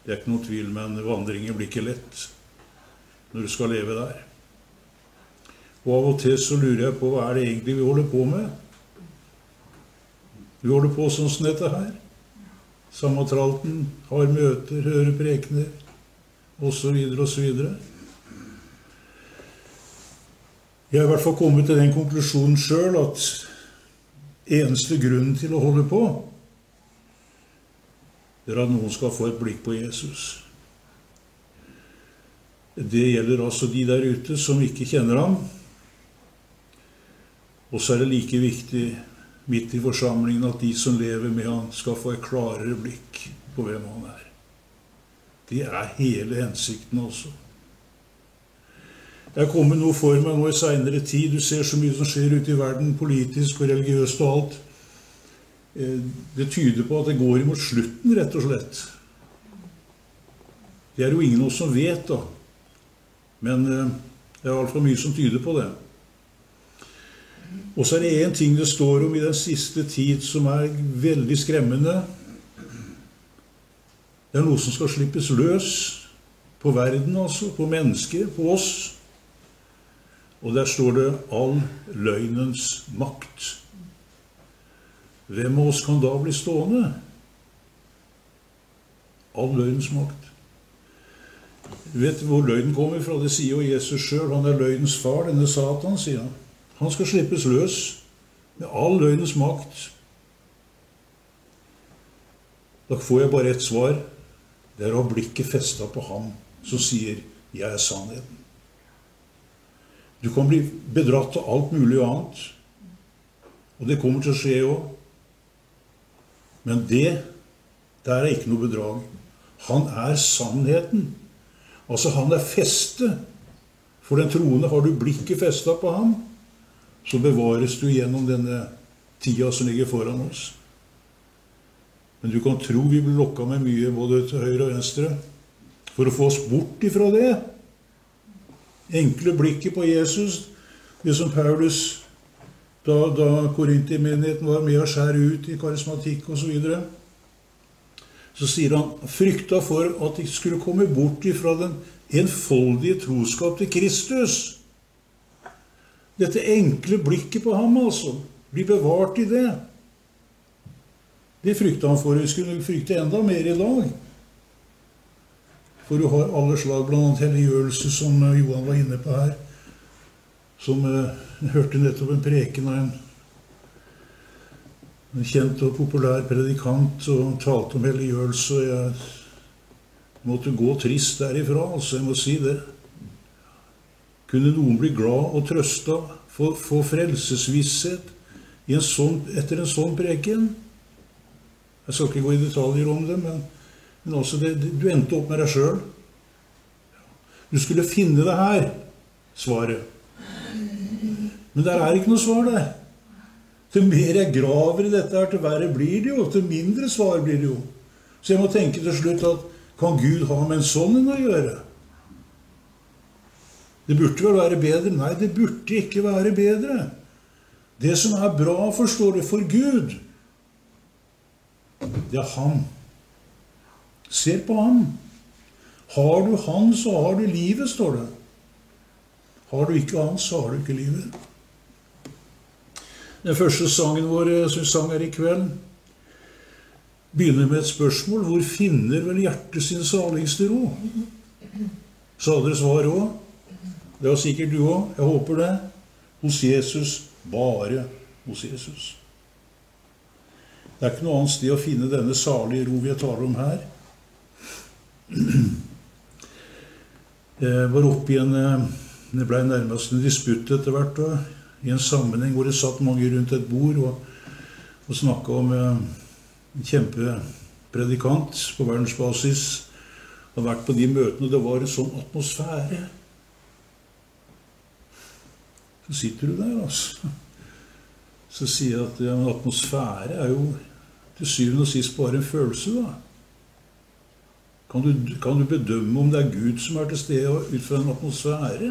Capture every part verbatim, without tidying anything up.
Det er ikke noen tvil, men vandringen blir ikke lett når du skal leve der. Og av og til så lurer jeg på, hva er det egentlig vi holder på med? Vi holder på sånn som dette her. Samme tralten, har møter, hører prekener, og så videre, og så videre. Jeg har i hvert fall kommet til den konklusjonen selv, at eneste grunnen til å holde på, det er at noen skal få et blikk på Jesus. Det gjelder altså de der ute som ikke kjenner ham. Og så er det like viktig midt i forsamlingen at de som lever med ham skal få et klarere blikk på hvem han er. Det er hele hensikten også. Det er kommet noe for meg nå i senere tid. Du ser så mye som skjer ute i verden, politisk og religiøst og alt. Det tyder på at det går imot slutten, rett og slett. Det er jo ingen av oss som vet da. Men det er i hvert fall mye som tyder på det. Og så er det en ting det står om i den siste tid som er veldig skremmende. Det er noe som skal slippes løs på verden, altså, på mennesker, på oss. Og der står det all løgnens makt. Hvem av oss kan da bli stående? All løgnens makt. Vet du hvor løgnen kommer fra? Det sier jo Jesus selv. Han er løgnens far, denne Satan, sier han. Han skal slippes løs med all løgnens makt. Da får jeg bare et svar. Det er å ha blikket festet på ham som sier, jeg er sannheten. Du kan bli bedratt av alt mulig annet. Og det kommer til å skje også. Men det, der er ikke noe bedrag. Han er sannheten. Altså han er festet. For den troende har du blikket festet på ham, så bevares du gjennom denne tida som ligger foran oss. Men du kan tro vi blir lokket med mye både til høyre og venstre for å få oss bort ifra det. Enkle blikket på Jesus, det som Paulus da, da Korinti-menigheten var med å skjære ut i karismatikk og så videre, så sier han, frykta for at de skulle komme bort ifra den enfoldige troskap til Kristus. Dette enkle blikket på ham, altså, blir bevart i det. Det frykta han for. Vi skulle frykte enda mer i dag. For du har alle slag, blant annet helliggjørelse, som Johan var inne på her, som uh, hørte nettopp en preken av en, en kjent og populær predikant, og talte om helliggjørelse, og jeg måtte gå trist derifra, altså jeg må si det. Kunne noen bli glad og trøstet, få, få frelsesvisshet i en sånn, etter en sånn preken? Jeg skal ikke gå i detaljer om det, men, men altså det, du endte opp med deg selv. Du skulle finne det her, svaret. Men der er ikke noe svar der. Til mer jeg graver i dette her, til verre blir det jo, til mindre svar blir det jo. Så jeg må tenke til slutt at, kan Gud ha med en sånn enn å gjøre? Det burde vel være bedre? Nei, det burde ikke være bedre. Det som er bra, forstår du, for Gud, det er han. Se på han. Har du han, så har du livet, står det. Har du ikke han, så har du ikke livet. Den første sangen vår, som vi sang her i kveld, begynner med et spørsmål. Hvor finner vel hjertet sin saligste ro? Så hadde dere svar også. Det var sikkert du også. Jeg håper det. Hos Jesus. Bare hos Jesus. Det er ikke noe annet sted å finne denne salige ro vi taler om her. Jeg var oppe i en, det ble nærmest en disputt etter hvert, da, i en sammenheng hvor det satt mange rundt et bord og, og snakket om en kjempepredikant på verdensbasis. Og vært på de møtene, det var en sånn atmosfære. Så sitter du der, altså. Så sier jeg at ja, en atmosfære er jo til syvende og sist bare en følelse, da. Kan du, kan du bedømme om det er Gud som er til stede ut fra en atmosfære?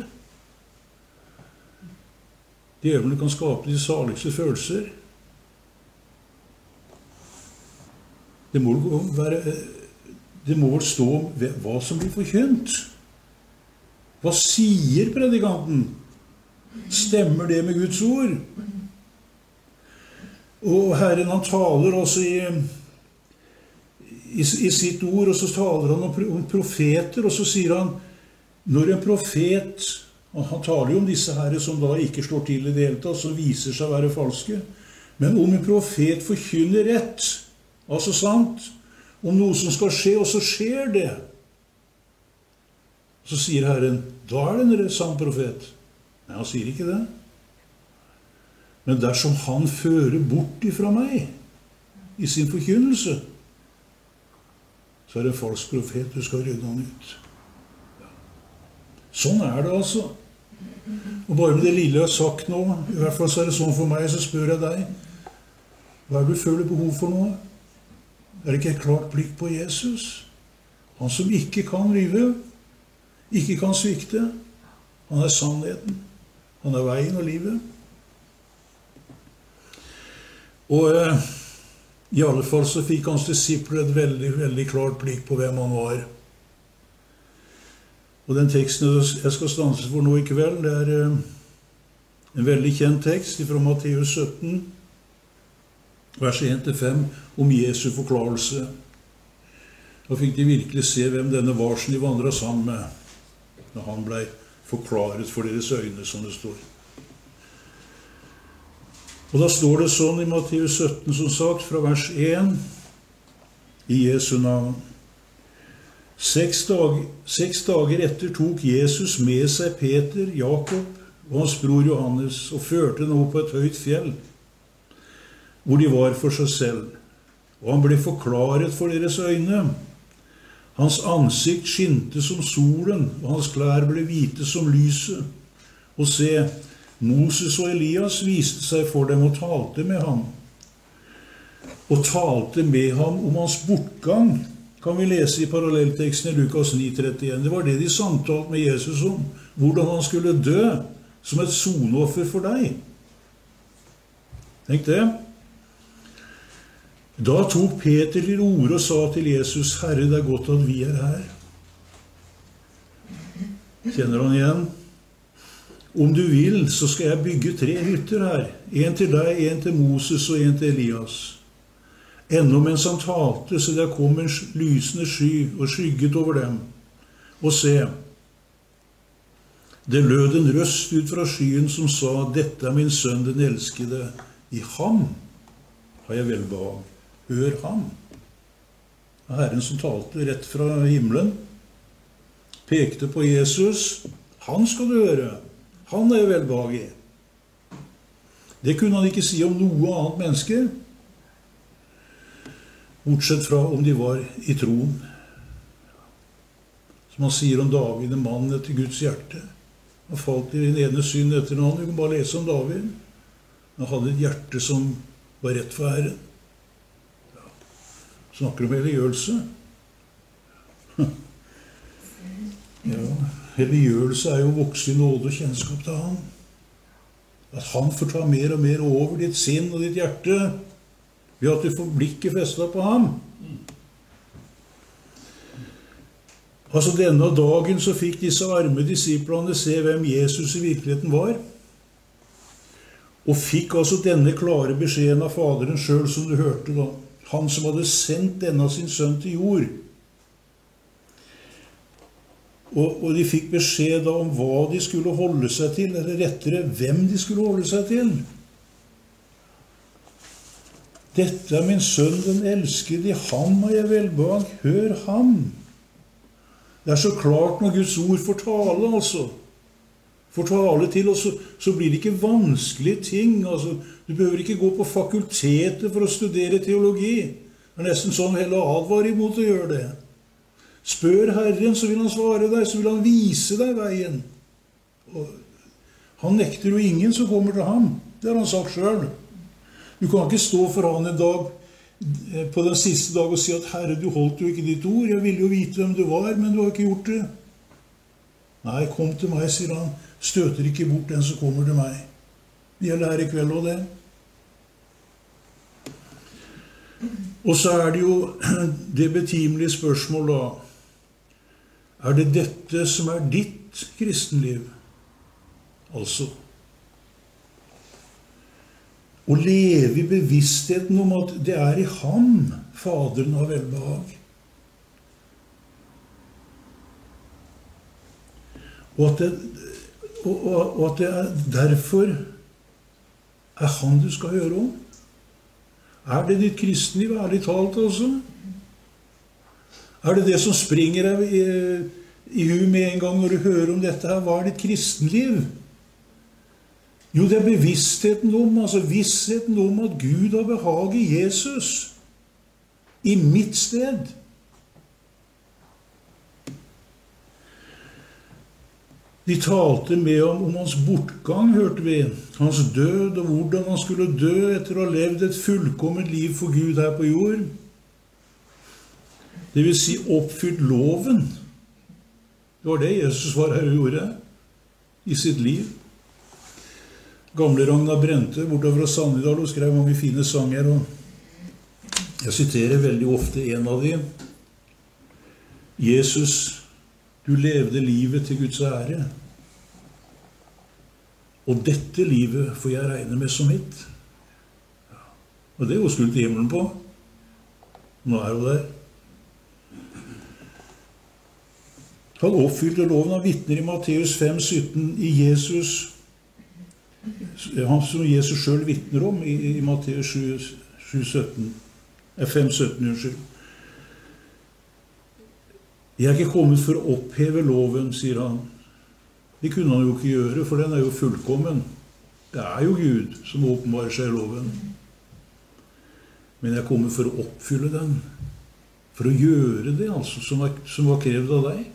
Djevelen kan skape de saligste følelser. Det må være det må vel stå om hva som blir forkynt. Hva sier predikanten? Stemmer det med Guds ord? Og Herren, han taler også i, i, i sitt ord, og så taler han om, om profeter, og så sier han, når en profet, og han taler jo om disse herre som da ikke slår til i det hele tatt, som viser seg å være falske, men om en profet forkynner rett, altså sant, om noe som skal skje, og så skjer det. Så sier Herren, da er det en sann profet. Nei, han sier ikke det. Men dersom han fører bort ifra meg i sin forkynnelse, så er det en falsk profet, du skal rydde han ut. Sånn er det altså. Og bare med det lille jeg har sagt nå, i hvert fall så er det sånn for meg, så spør jeg deg, hva er det du føler behov for nå? Er det ikke et klart blikk på Jesus? Han som ikke kan lyve, ikke kan svikte. Han er sannheten. Han er veien og livet. Og eh, i alle fall så fikk hans disipler et veldig, veldig klart blikk på hvem han var. Og den teksten jeg skal stanse for nå i kveld, det er eh, en veldig kjent tekst fra Matteus sytten, vers en til fem, om Jesu forklarelse. Da fikk de virkelig se hvem denne var som de vandret sammen med, når han ble forklaret for deres øyne, som det står. Og da står det sånn i Matteus sytten, som sagt, fra vers en, i Jesu navn. Seks, dag, seks dager etter tok Jesus med seg Peter, Jakob og hans bror Johannes, og førte dem opp på et høyt fjell, hvor de var for seg selv. Og han ble forklaret for deres øyne. Hans ansikt skinte som solen, og hans klær ble hvite som lyset. Og se, Moses og Elias viste seg for dem og talte med ham. Og talte med ham om hans bortgang, kan vi lese i parallellteksten i Lukas ni trettien. Det var det de samtalte med Jesus om, hvordan han skulle dø som et sonoffer for deg. Tenk det. Da tok Peter til orde og sa til Jesus, Herre, det er godt at vi er her. Kjenner han igjen? Om du vil, så skal jeg bygge tre hytter her. En til deg, en til Moses og en til Elias. Ennå mens han talte, så der kom en lysende sky og skygget over dem. Og se, det lød en røst ut fra skyen som sa, dette er min sønn, den elskede. I ham har jeg velbehag. Hør ham. Herren som talte rett fra himmelen, pekte på Jesus. Han skal du høre. Han er velbehag i. Det kunne han ikke si om noe annet menneske, bortsett fra om de var i troen. Som han sier om David, en mann etter Guds hjerte. Han falt i den ene synd etter den andre. Du kan bare lese om David. Han hadde et hjerte som var rett for Herren. Snakker om religiøse. Ja, religiøse er jo vokse i nåde og kjennskap til han. At han får ta mer og mer over ditt sinn og ditt hjerte, ved at du får blikket festet på ham. Altså denne dagen så fikk disse arme disiplene se hvem Jesus i virkeligheten var, og fikk altså denne klare beskjeden av Faderen selv, som du hørte da. Han som hadde sendt denne sin sønn til jord. Og, og de fikk beskjed da om hva de skulle holde seg til, eller rettere, hvem de skulle holde seg til. Dette er min sønn, den elskede, i ham har jeg velbehag. Hør ham. Det er så klart når Guds ord får tale, altså. Får tale til, og så, så blir det ikke vanskelige ting. Altså, du behøver ikke gå på fakultetet for å studere teologi. Det er nesten sånn heller advarer imot å gjøre det. Spør Herren, så vil han svare deg, så vil han vise deg veien. Og han nekter jo ingen som kommer til ham. Det har han sagt selv. Du kan ikke stå for han en dag, på den siste dag, og si at Herre, du holdt jo ikke ditt ord. Jeg ville jo vite hvem du var, men du har ikke gjort det. Nei, kom til meg, sier han. Støter ikke bort den som kommer til meg. Det gjelder her i kveld og det. Og så er det jo det betimelige spørsmål da. Er det dette som er ditt kristenliv? Altså, å leve i bevisstheten om at det er i ham Faderen har velbehag. Og at, det, og, og, og at det er derfor er han du skal høre om. Er det ditt kristenliv, ærlig talt altså? Er det det som springer deg i, i hu med en gang når du hører om dette her? Hva er ditt kristenliv? Jo, det er bevisstheten om, altså vissheten om at Gud har behag i Jesus, i mitt sted. De talte med ham om hans bortgang, hørte vi, hans død og hvordan han skulle dø etter å ha levd et fullkomment liv for Gud her på jord. Det vil si oppfylt loven. Det var det Jesus var her og gjorde i sitt liv. Gamle Ragnar Brente, bortover fra Sannidal, og skrev mange fine sanger, og jeg siterer veldig ofte en av dem. Jesus, du levde livet til Guds ære, og dette livet får jeg regne med som mitt. Ja. Og det er jo skulle til himmelen på. Nå er hun der. Han oppfylte loven av vitner i Matteus fem sytten i Jesus, han som Jesus selv vitner om i, i Matteus sju sytten, fem sytten, unnskyld. Jeg er ikke kommet for å oppheve loven, sier han. Det kunne han jo ikke gjøre, for den er jo fullkommen. Det er jo Gud som åpenbarer seg i loven. Men jeg er kommet for å oppfylle den. For å gjøre det, altså, som var, som var krevd av deg.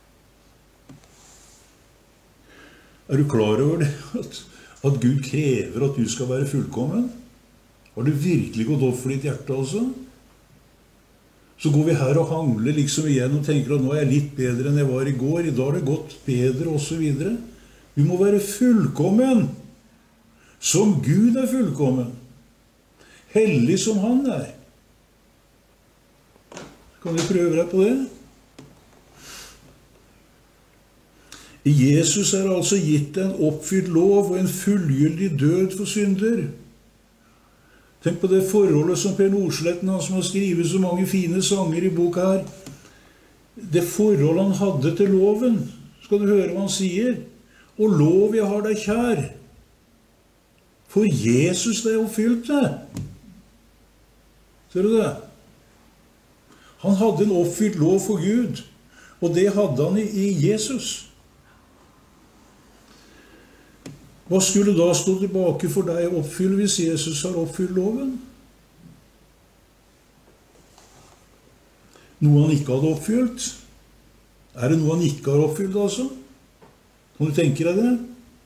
Er du klar over det? At, at Gud krever at du skal være fullkommen? Har du virkelig gått opp for ditt hjerte, altså? Så går vi her og hangler liksom igjen og tenker at nå er jeg litt bedre enn jeg var i går. I dag har det gått bedre, og så videre. Vi må være fullkommen, som Gud er fullkommen. Hellig som han er. Kan du prøve deg på det? I Jesus er altså gitt en oppfylt lov og en fullgyldig død for synder. Tenk på det forholdet som Per Nordsletten, han som har skrivet så mange fine sanger i boka her. Det forholdet han hadde til loven, skal du høre hva han sier. Og lov jeg har deg kjær, for Jesus det er oppfylt det. Ser du det? Han hadde en oppfylt lov for Gud, og det hadde han i, i Jesus. Hva skulle da stå tilbake for deg å oppfylle hvis Jesus har oppfylt loven? Noe han ikke hadde oppfylt? Er det noe han ikke har oppfylt, altså? Kan du tenke deg det?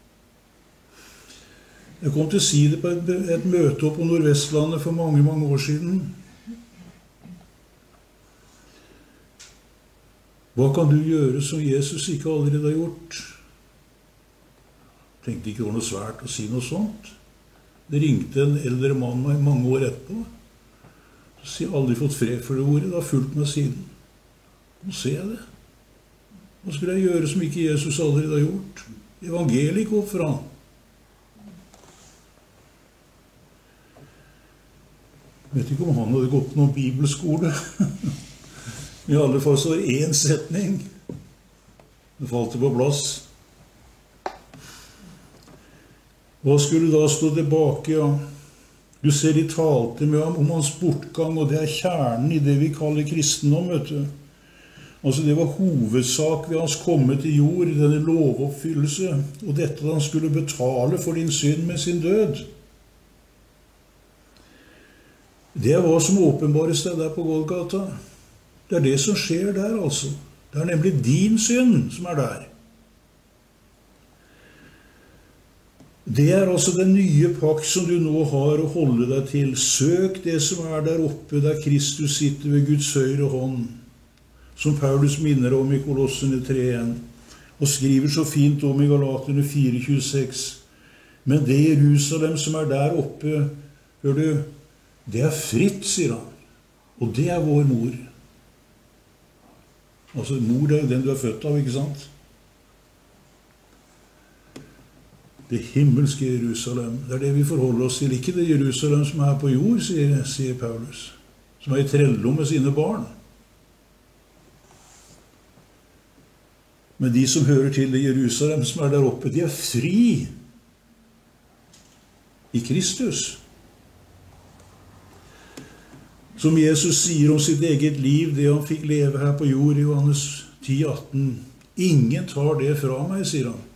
Jeg kom til å si det på et, et møte oppe på Nordvestlandet for mange, mange år siden. Hva kan du gjøre som Jesus ikke allerede har gjort? Tenkte ikke det var noe svært å si noe sånt. Det ringte en eldre mann meg mange år etterpå. Så sier jeg aldri fått fred for det ordet. Det har fulgt meg siden. Nå ser jeg det. Hva skulle jeg gjøre som ikke Jesus allerede har gjort? Evangeliet gikk opp for han. Jeg vet ikke om han hadde gått på noen bibelskole. I alle fall så var det én setning. Det falt på plass. Hva skulle da stå tilbake? Ja? Du ser de talte med ham om hans bortgang, og det er kjernen i det vi kaller kristendom, vet du. Altså det var hovedsak ved hans komme til jord, denne lovoppfyllelse, og dette at han skulle betale for din synd med sin død. Det er hva som åpenbares deg der på Golgata. Det er det som skjer der, altså. Det er nemlig din synd som er der. Det er altså den nye pakt som du nå har å holde deg til. Søk det som er der oppe, der Kristus sitter ved Guds høyre hånd, som Paulus minner om i Kolossene tre en, og skriver så fint om i Galaterne fire tjueseks. Men det Jerusalem som er der oppe, hør du, det er fritt, sier han. Og det er vår mor. Altså, mor er jo den du er født av, ikke sant? Det himmelske Jerusalem, det er det vi forholder oss til. Ikke det Jerusalem som er på jord, sier, sier Paulus. Som er i trelldom med sine barn. Men de som hører til det Jerusalem som er der oppe, de er fri i Kristus. Som Jesus sier om sitt eget liv, det han fikk leve her på jord i Johannes ti atten. Ingen tar det fra meg, sier han.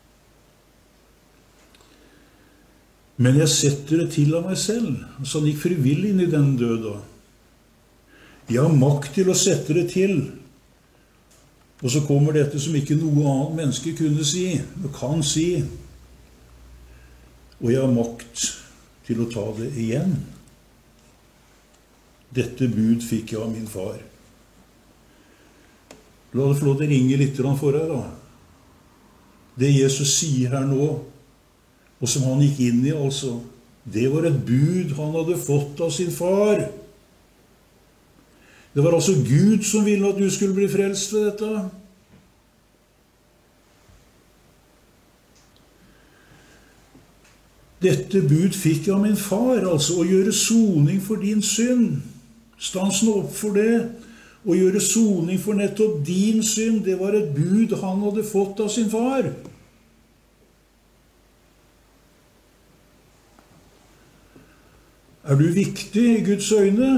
Men jeg setter det til av meg selv. Så han gikk frivillig inn i den døda. Jeg har makt til å sette det til. Og så kommer dette som ikke noe annet menneske kunne si, og kan si. Og jeg har makt til å ta det igjen. Dette bud fikk jeg av min far. La det få lov til å ringe litt for deg da. Det Jesus sier her nå, og som han gikk inn i altså, det var et bud han hadde fått av sin far. Det var altså Gud som ville at du skulle bli frelst ved dette. Dette bud fikk jeg av min far, altså å gjøre soning for din synd. Stansen opp for det. Å gjøre soning for nettopp din synd, det var et bud han hadde fått av sin far. Er du viktig i Guds øyne?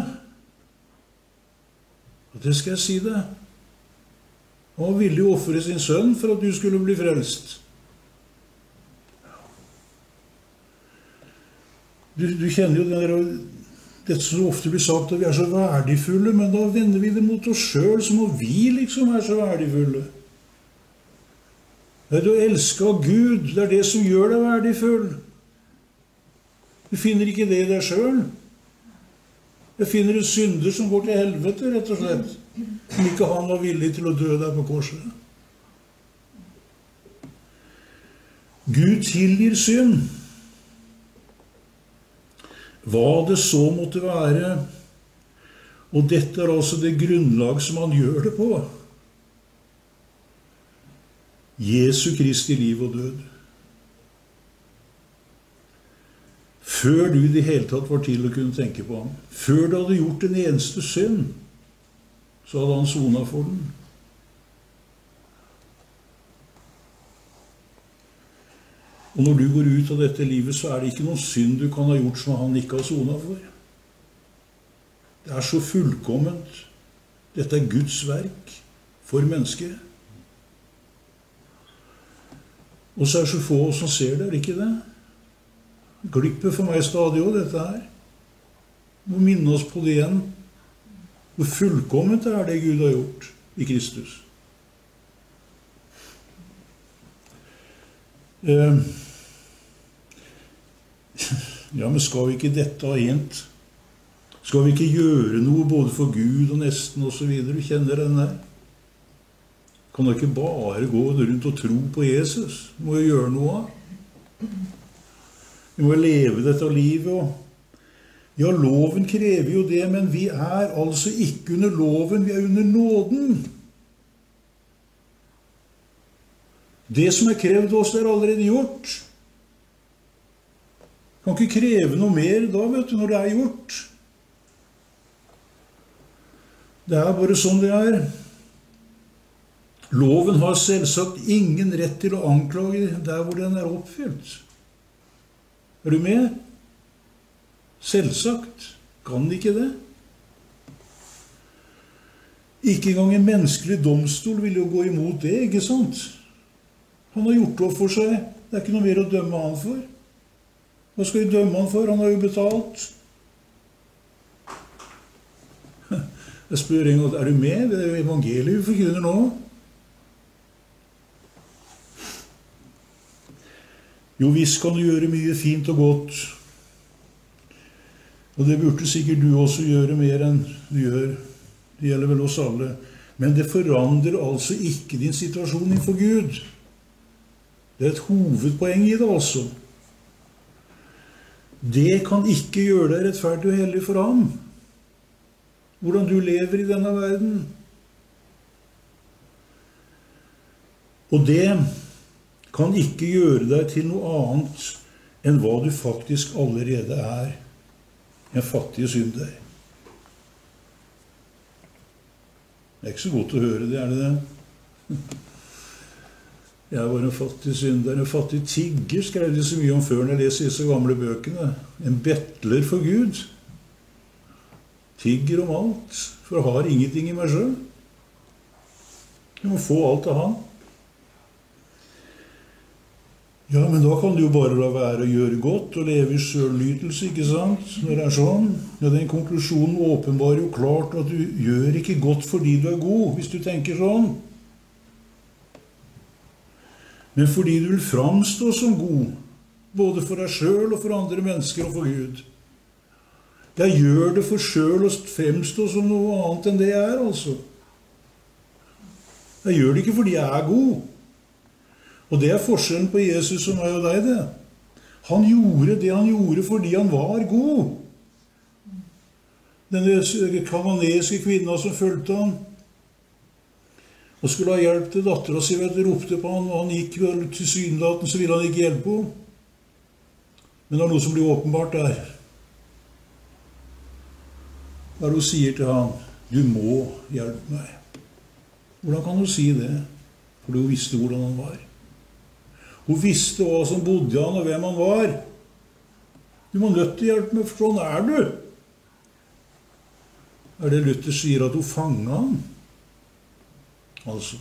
Og det skal jeg si deg. Han ville jo offre sin sønn for at du skulle bli frelst. Du, du kjenner jo det der, dette som ofte blir sagt, at vi er så verdifulle, men da vender vi det mot oss selv, som om vi liksom er så verdifulle. Det er å elske av Gud, det er det som gjør deg verdifull. Du finner ikke det i deg selv. Jeg finner en synder som går til helvete, rett og slett. Som ikke han var villig til å dø der på korset. Gud tilgir synd. Hva det så måtte være. Og dette er altså det grunnlag som han gjør det på. Jesu Kristi liv og død. Før du i det hele tatt var til å kunne tenke på ham. Før du hadde gjort en eneste synd, så hadde han sonet for den. Og når du går ut av dette livet, så er det ikke noen synd du kan ha gjort som han ikke har sonet for. Det er så fullkomment. Dette er Guds verk for mennesket. Og så er det så få som ser det, er det ikke det? Glipper for meg stadig også dette her. Må minne oss på det igjen. Hvor fullkomment er det Gud har gjort i Kristus. Eh, ja, men skal vi ikke dette ha hent? Skal vi ikke gjøre noe både for Gud og nesten og så videre? Du kjenner den der? Kan du ikke bare gå rundt og tro på Jesus? Du må jo gjøre noe av. Vi må leve dette livet. Ja, loven krever jo det, men vi er altså ikke under loven, vi er under nåden. Det som er krevd oss, det er allerede gjort. Kan ikke kreve noe mer da, vet du, når det er gjort. Det er bare sånn det er. Loven har selvsagt ingen rett til å anklage der hvor den er oppfylt. Er du med? Selvsagt. Kan de ikke det? Ikke engang en menneskelig domstol vil jo gå imot det, ikke sant? Han har gjort opp for seg. Det er ikke noe mer å dømme han for. Hva skal vi dømme han for? Han har jo betalt. Jeg spør en gang, er du med? Det er jo evangeliet vi forkynner nå. Jo, visst kan du gjøre mye fint og godt. Og det burde sikkert du også gjøre mer enn du gjør. Det gjelder vel oss alle. Men det forandrer altså ikke din situasjon innenfor Gud. Det er et hovedpoeng i det altså. Det kan ikke gjøre deg rettferdig og hellig for ham. hvordan du lever i denne verden. Og det kan ikke gjøre deg til noe annet enn hva du faktisk allerede er, en fattig synder. Det er ikke så godt å høre det, er det det? Jeg var en fattig synder, en fattig tigger, skrev de så mye om før når jeg leser disse gamle bøkene. En bettler for Gud. Tigger om alt, for jeg har ingenting i meg selv. Jeg må få alt av han. Ja, men da kan du jo bare la være å gjøre godt og leve i selvnytelse, ikke sant? Når det er sånn. Ja, den konklusjonen åpenbarer jo klart at du gjør ikke godt fordi du er god, hvis du tenker sånn. Men fordi du vil framstå som god, både for deg selv og for andre mennesker og for Gud. Jeg gjør det for selv å fremstå som noe annet enn det jeg er, altså. Jeg gjør det ikke fordi jeg er god. Og det er forskjellen på Jesus og meg og deg, det. Han gjorde det han gjorde fordi han var god. Denne kananeiske kvinna som følte han, og skulle ha hjelp til datteren sin, vet du, ropte på han, og han gikk vel til synlaten, så ville han ikke hjelpe henne. Men det er noe som blir åpenbart der. Der hun sier til han, du må hjelpe meg. Hvordan kan hun si det? Fordi hun visste hvordan han var. Hun visste hva som bodde i han, og hvem han var. Du må nødt til å hjelpe meg, for sånn er du. Er det Luther sier at hun fanget han? Altså.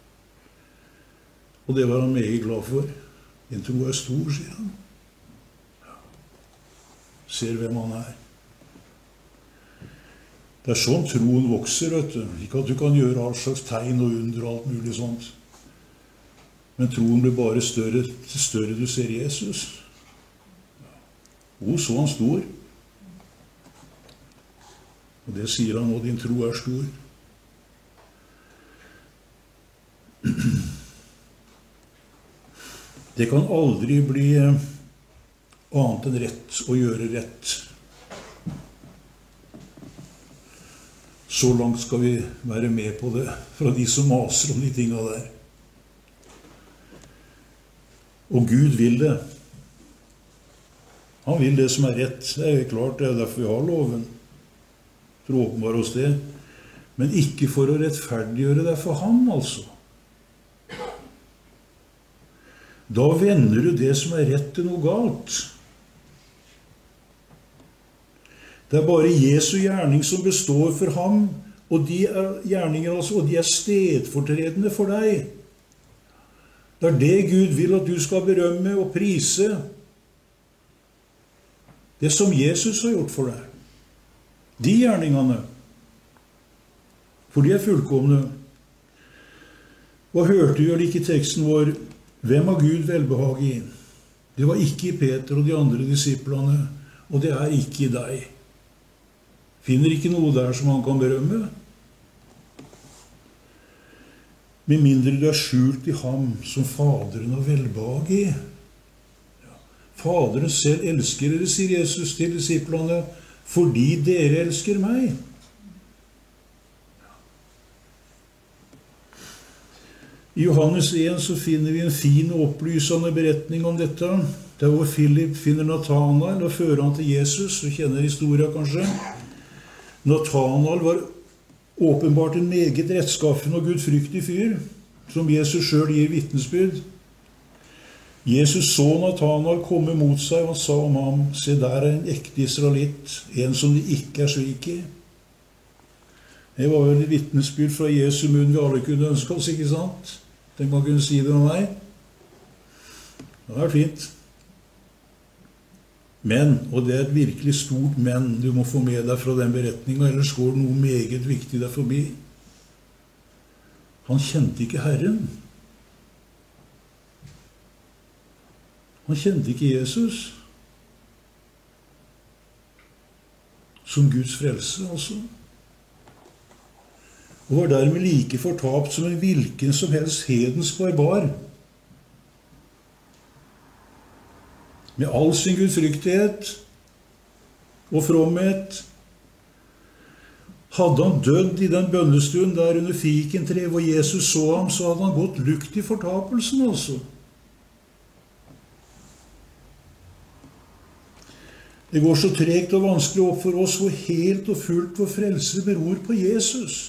Og det var han meget glad for. En tro er stor, sier han. Ja. Ser hvem han er. Det er sånn troen vokser, vet du. Ikke at du kan gjøre all slags tegn og under og alt mulig sånt. Men troen blir bare større til større du ser Jesus. Å, så han stor. Og det sier han nå, din tro er stor. Det kan aldri bli annet enn rett å gjøre rett. Så langt skal vi være med på det, fra de som maser om de tingene der. Og Gud vil det. Han vil det som er rett. Det er jo klart, det er derfor vi har loven. For å åpenbare oss det. Men ikke for å rettferdiggjøre det for ham, altså. Da vender du det som er rett til noe galt. Det er bare Jesu gjerning som består for ham, og de er gjerninger altså, og de er stedfortredende for deg. Det er det Gud vil at du skal berømme og prise. Det som Jesus har gjort for deg. De gjerningene. For de er fullkomne. Og hørte jo ikke teksten vår, hvem har Gud velbehag i? Det var ikke i Peter og de andre disiplene, og det er ikke i deg. Finner ikke noe der som han kan berømme. Med mindre du er skjult i ham som Faderen har velbehag i. Ja. Faderen selv elsker dere, sier Jesus til disiplene, fordi dere elsker meg. I Johannes en så finner vi en fin og opplysende beretning om dette. Det er hvor Philip finner Nathanael og fører han til Jesus. Du kjenner historien kanskje. Nathanael var åpenbart en meget rettskaffen og gudfryktig fyr, som Jesus selv gir vitnesbyrd. Jesus så Nathanael komme mot seg, og han sa om ham, se der er en ekte israelitt, en som det ikke er svik i. Det var vel et vitnesbyrd fra Jesu munn vi alle kunne ønske oss, ikke sant? Tenk man kunne si det om meg. Det er fint. Men, og det er et virkelig stort men du må få med deg fra den beretningen, ellers går noe meget viktig der forbi. Han kjente ikke Herren. Han kjente ikke Jesus. Som Guds frelse, altså. Og var dermed like fortapt som en hvilken som helst hedensk barbar. Med all sin gudfryktighet og fromhet. Hadde han dødd i den bønnestuen der under fikentreet hvor Jesus så ham, så hadde han gått lukt i fortapelsen også. Det går så tregt og vanskelig opp for oss hvor helt og fullt vår frelse beror på Jesus.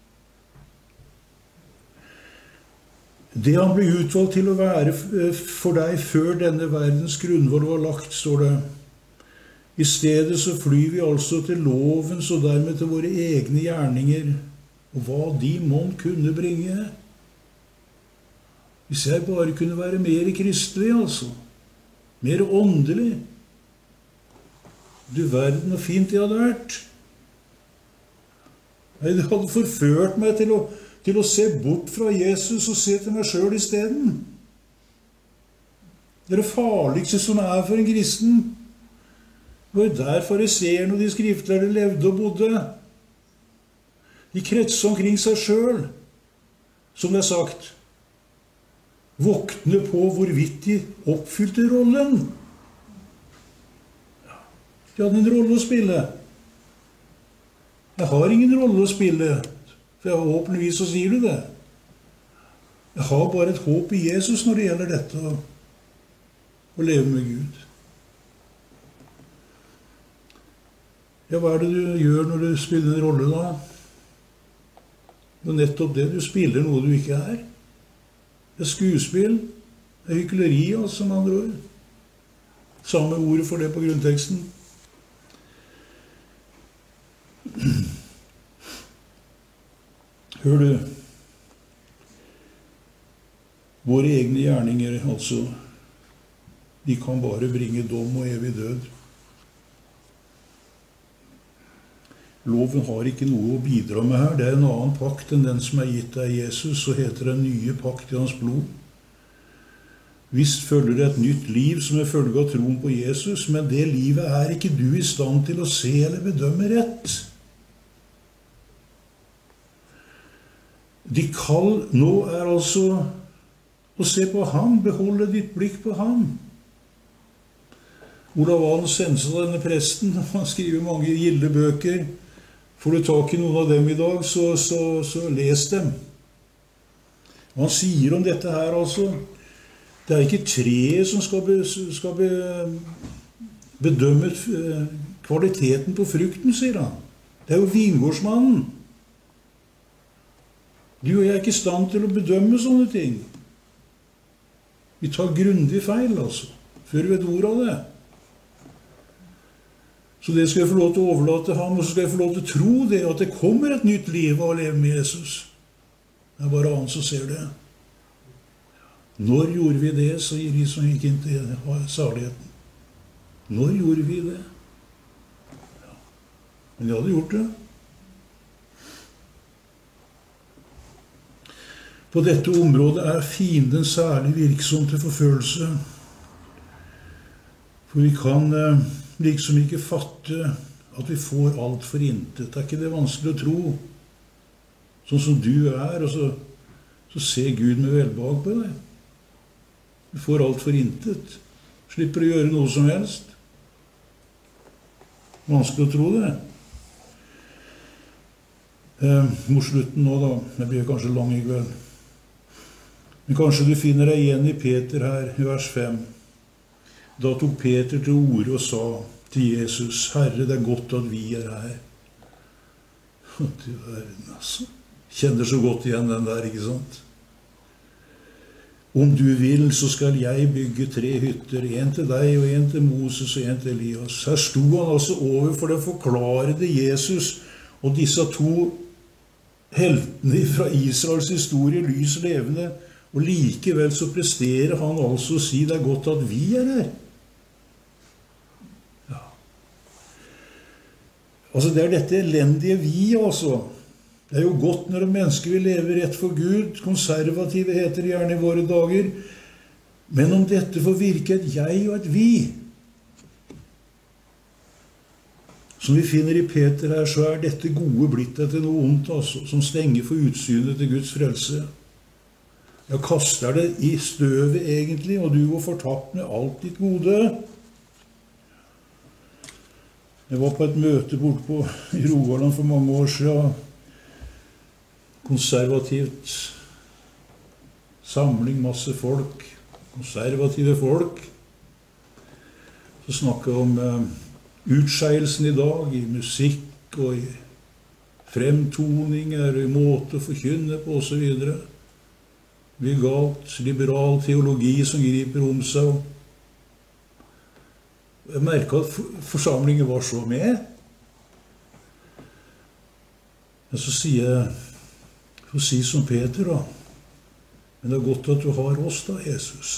Det han ble utvalgt til å være for deg før denne verdens grunnvoll var lagt, står det. I stedet så flyr vi altså til lovens og dermed til våre egne gjerninger, og hva de månn kunne bringe. Hvis jeg bare kunne være mer kristelig, altså. Mer åndelig. Du verden, og fint jeg hadde vært. Nei, det hadde forført meg til å, til å se bort fra Jesus og se til meg selv i stedet. Det er det farligste som er for en kristen. Det var der fariseerne og de skriftlærde levde og bodde. De kretset omkring seg selv, som det er sagt. Våkne på hvorvidt de oppfylte rollen. De hadde en rolle å spille. Jeg har ingen rolle å spille, for forhåpentligvis så sier du det. Jeg har bare et håp i Jesus når det gjelder dette å, å leve med Gud. Ja, hva er det du gjør når du spiller en rolle da? Det er nettopp det. Du spiller noe du ikke er. Det er skuespill. Det er hykleri, altså, med andre ord. Samme ordet for det på grunnteksten. Hør du, våre egne gjerninger, altså, de kan bare bringe dom og evig død. Loven har ikke noe å bidra med her. Det er en annen pakt enn den som er gitt av Jesus, så heter det nye pakt i hans blod. Visst følger det et nytt liv som er følge av troen på Jesus, men det livet er ikke du i stand til å se eller bedømme rett. De kall nå er altså å se på ham, beholde ditt blikk på ham. Olav Valen sendte seg denne presten, han skriver mange gilde bøker. Får du tak i noen av dem i dag, så, så, så les dem. Og han sier om dette her altså, det er ikke treet som skal, be, skal be, bedømme kvaliteten på frukten, sier han. Det er jo vingårdsmannen. Du og jeg er ikke i stand til å bedømme sånne ting. Vi tar grundig feil, altså, før vi vet ord av det. Så det skal jeg få lov til å overlate ham, og så skal jeg få lov til å tro det, at det kommer et nytt liv av å leve med Jesus. Det er bare han som ser det. Når gjorde vi det, så gir de som gikk inn til saligheten. Når gjorde vi det? Ja. Men de hadde gjort det. På dette området er fienden særlig virksom til forfølgelse. For vi kan eh, liksom ikke fatte at vi får alt for intet. Det er ikke det vanskelig å tro. Sånn som du er, og så, så ser Gud med velbehag på deg. Du får alt for intet. Slipper å gjøre noe som helst. Vanskelig å tro det. Eh, mot slutten nå da, det blir kanskje lang i kveld. Men kanskje du finner deg igjen i Peter her, i vers fem. Da tok Peter til orde og sa til Jesus, Herre, det er godt at vi er her. Du verden, altså. Kjenner så godt igjen den der, ikke sant? Om du vil, så skal jeg bygge tre hytter, en til deg, og en til Moses, og en til Elias. Her sto han altså over for det forklarede Jesus, og disse to heltene fra Israels historie, lys levende, og likevel så presterer han altså å si det er godt at vi er her. Ja. Altså det er dette elendige vi altså. Det er jo godt når en menneske vil leve rett for Gud. Konservative heter det gjerne i våre dager. Men om dette får virke et jeg og et vi, som vi finner i Peter her, så er dette gode blitt etter noe ondt, altså, som stenger for utsynet til Guds frelse. Jeg kaster det i støvet egentlig, og du går fortapt med alt ditt gode. Jeg var på et møte bort på i Rogaland for mange år siden. Konservativt samling, masse folk. Konservative folk. Så snakket jeg om eh, utskeielsen i dag, i musikk og i fremtoninger, og i måte å forkynne på og så videre. Vulgalt, liberal teologi som griper om seg. Jeg merket at forsamlingen var så med. Men så sier jeg, får si som Peter da, men det er godt at du har oss da, Jesus.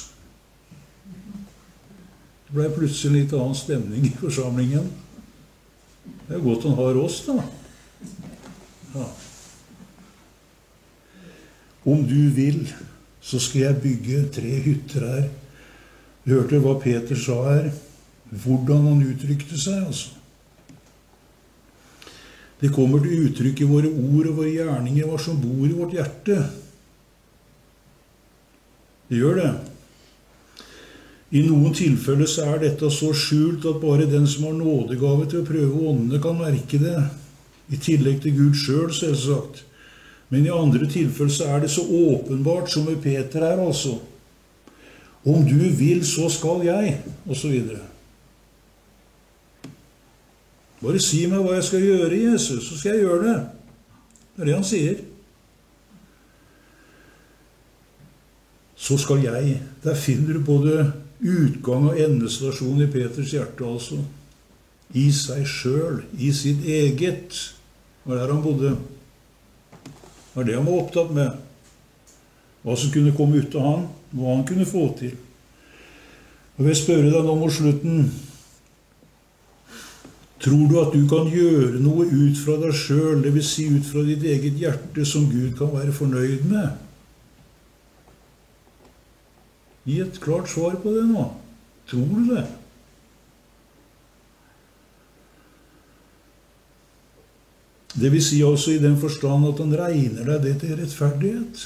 Det ble plutselig litt annen stemning i forsamlingen. Det er godt han har oss da. Ja. Om du vil, så skal jeg bygge tre hytter her. Du hørte hva Peter sa her. Hvordan han uttrykte seg, altså. Det kommer til uttrykk i våre ord og våre gjerninger, hva som bor i vårt hjerte. Det gjør det. I noen tilfeller så er dette så skjult at bare den som har nådegave til å prøve åndene kan merke det. I tillegg til Gud selv, selvsagt. Men i andre tilfeller så er det så åpenbart som med Peter her, altså. Om du vil, så skal jeg, og så videre. Bare si meg hva jeg skal gjøre, Jesus, så skal jeg gjøre det. Det er det han sier. Så skal jeg. Der finner du både utgang og endestasjon i Peters hjerte, altså. I seg selv, i sitt eget. Det var der han bodde. Det var det han var opptatt med. Hva som kunne komme ut av han, hva han kunne få til. Og jeg vil spørre deg nå mot slutten. Tror du at du kan gjøre noe ut fra deg selv, det vil si ut fra ditt eget hjerte, som Gud kan være fornøyd med? Gi et klart svar på det nå. Tror du det? Det vil si også i den forstand at han regner deg det til rettferdighet.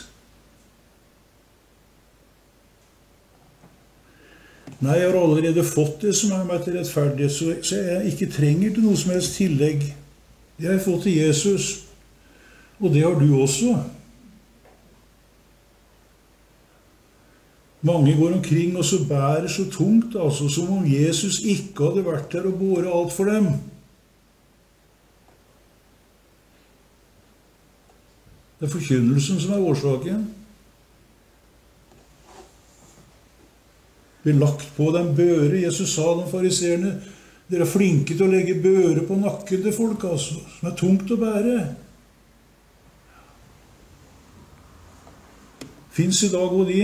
Nei, jeg har allerede fått det som er meg til rettferdighet, så, så jeg ikke trenger til noe som helst tillegg. Det har jeg fått til Jesus, og det har du også. Mange går omkring og så bærer så tungt, altså, som om Jesus ikke hadde vært der og båret alt for dem. Det er forkynnelsen som er årsaken. Det er lagt på dem børe. Jesus sa de fariserene, dere er flinke til å legge børe på nakken til folk, altså, som er tungt å bære. Finns i dag og de.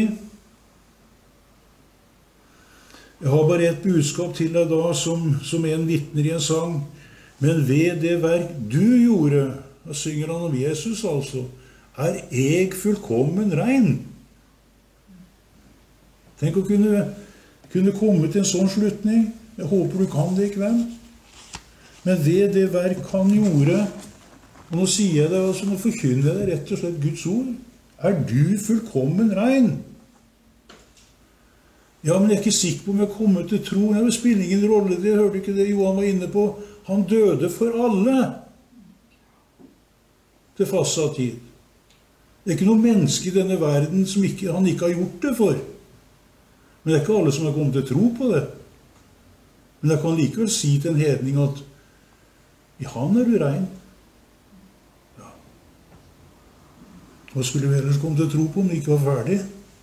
Jeg har bare et budskap til deg da, som, som en vittner i en sang. Men ved det verk du gjorde, da synger han om Jesus altså, er jeg fullkommen rein. Tenk å kunne, kunne komme til en sånn slutning. Jeg håper du kan det i kveld. Men ved det verk han gjorde, og nå sier jeg det, altså, nå forkynner jeg det rett og slett Guds ord, er du fullkommen rein. Ja, men jeg er ikke sikker på om jeg kommer til tro. Det spiller ingen rolle, det hørte ikke det Johan var inne på. Han døde for alle til fastsatt tid. Det er ikke noe menneske i denne verden som ikke, han ikke har gjort det for. Men det er ikke alle som har kommet til tro på det. Men jeg kan likevel si til en hedning at i han er du rein. Ja. Hva skulle vi ellers komme til tro på om det ikke var ferdig?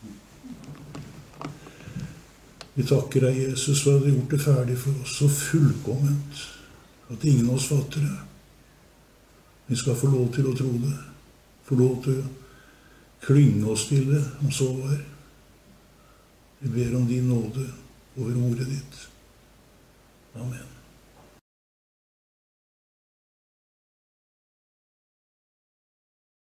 Vi takker deg, Jesus, for at du har gjort det ferdig for oss så fullkomment, at ingen av oss fatter det. Vi skal få lov til å tro det, få lov til å klynge oss til det, om så var. Vi ber om din nåde over ordet ditt. Amen.